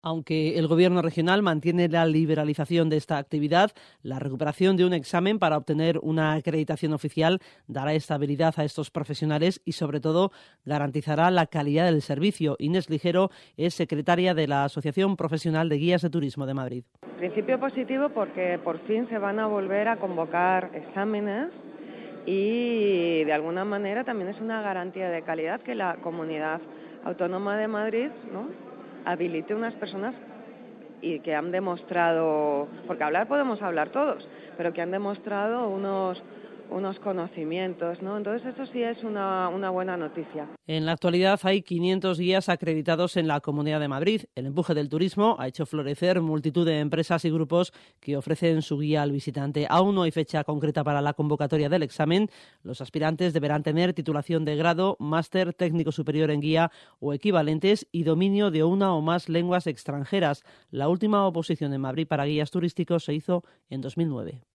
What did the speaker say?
Aunque el Gobierno regional mantiene la liberalización de esta actividad, la recuperación de un examen para obtener una acreditación oficial dará estabilidad a estos profesionales y, sobre todo, garantizará la calidad del servicio. Inés Ligero es secretaria de la Asociación Profesional de Guías de Turismo de Madrid. Principio positivo porque por fin se van a volver a convocar exámenes y de alguna manera también es una garantía de calidad que la Comunidad Autónoma de Madrid, ¿no?, habilite unas personas y que han demostrado, porque hablar podemos hablar todos, pero que han demostrado unos conocimientos, ¿no? Entonces eso sí es una buena noticia. En la actualidad hay 500 guías acreditados en la Comunidad de Madrid. El empuje del turismo ha hecho florecer multitud de empresas y grupos que ofrecen su guía al visitante. Aún no hay fecha concreta para la convocatoria del examen. Los aspirantes deberán tener titulación de grado, máster, técnico superior en guía o equivalentes y dominio de una o más lenguas extranjeras. La última oposición en Madrid para guías turísticos se hizo en 2009.